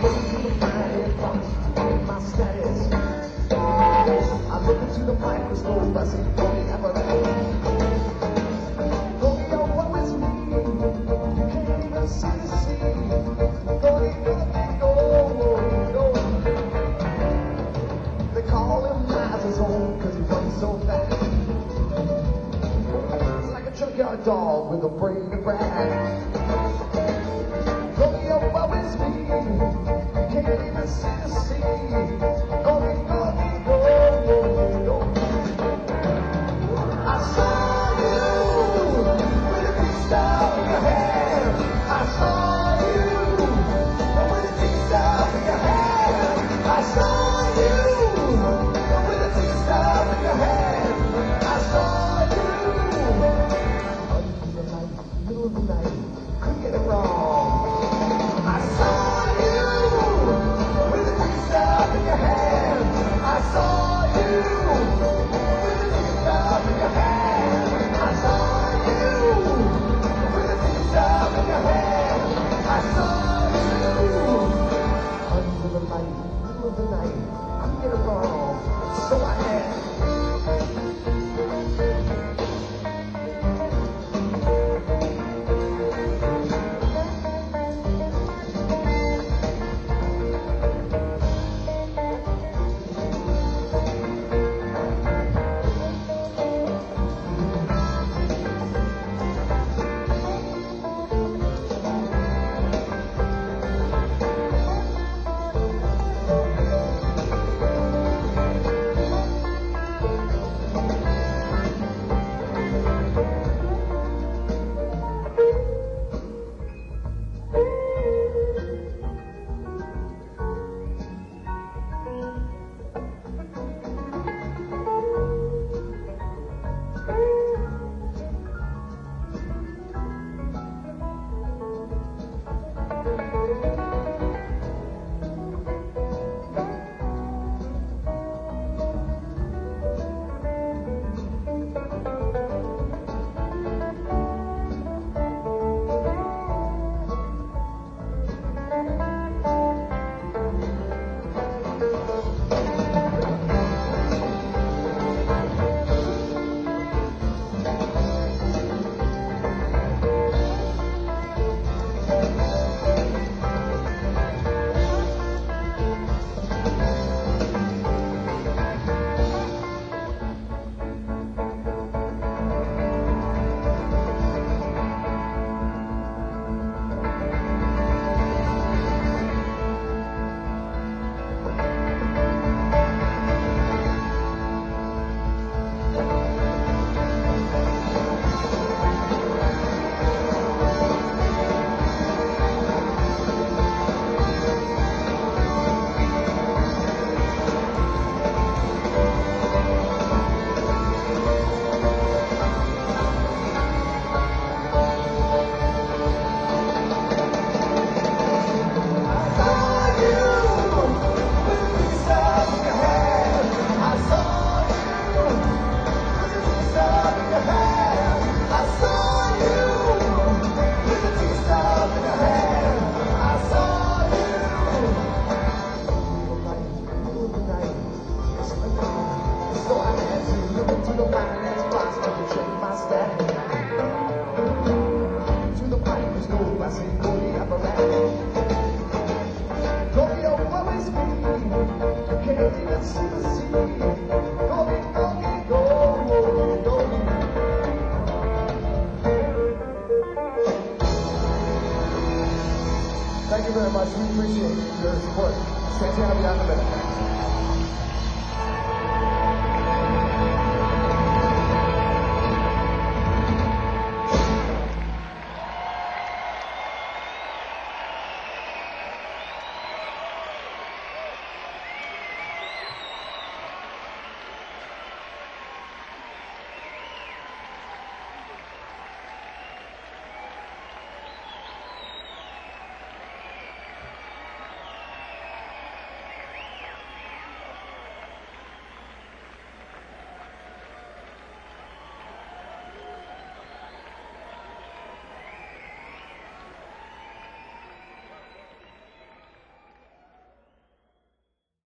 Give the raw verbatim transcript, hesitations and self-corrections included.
look into the fire box to get my status. I look into the microscope, I see Tony Apparatus. Tony, oh, what is me? You can't even see the sea. Tony, Tony, oh, no. They call him Maz's home because he runs so fast. It's like a junkyard dog with a brain of rat. Tony, oh, what is me? You can't even see the sea. Tony, Tony, Thank you very much. We appreciate your support. Santana Beyond the Minute.